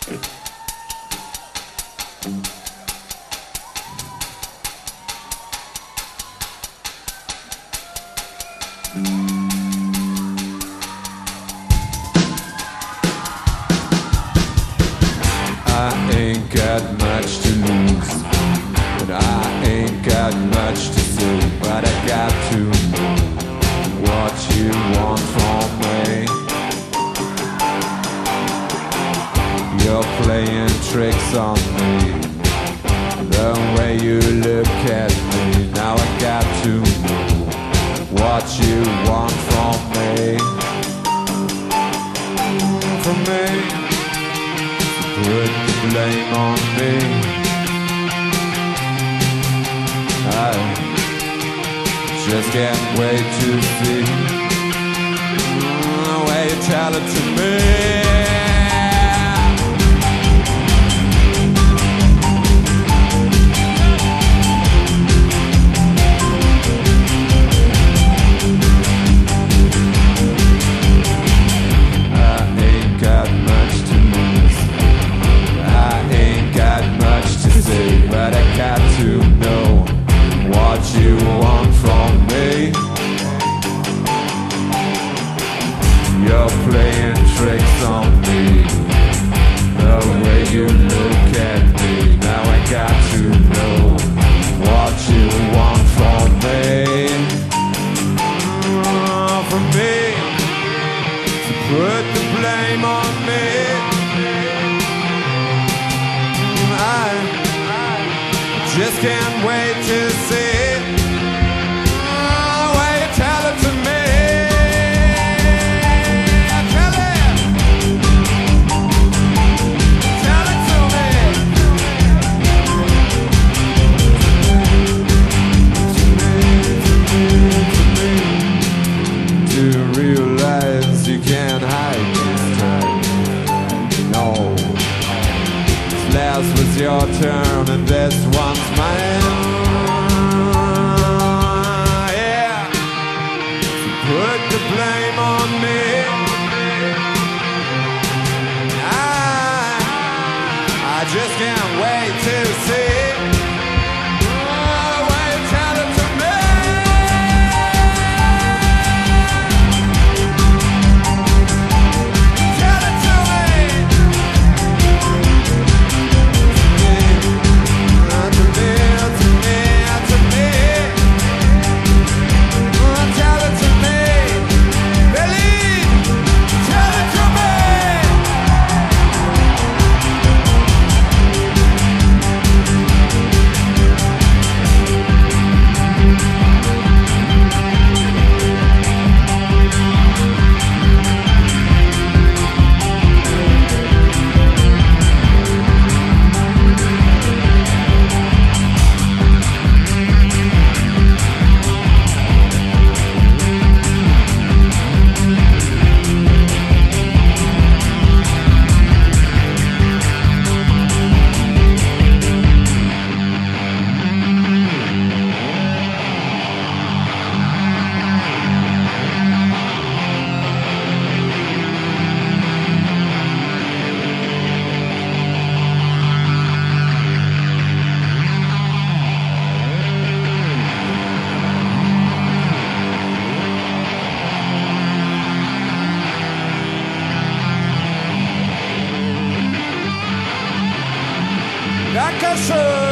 I ain't got much to lose, and I ain't got much to say, but I got to know what you want from me. You're playing tricks on me, the way you look at me. Now I got to know what you want from me. From me. Put the blame on me. I just can't wait to see the way you tell it to me. But I got to know what you want from me. You're playing tricks on me, the way you look at me. Now I got to know what you want from me. From me, to put the blame on me. Just can't wait to see the way you tell it to me. Tell it to me. To realize you can't hide this time. No. Last was your turn and this one's mine. Yeah, put the blame on me. I just can't wait to see the way you tell it to me. Tell it to me. Like I said.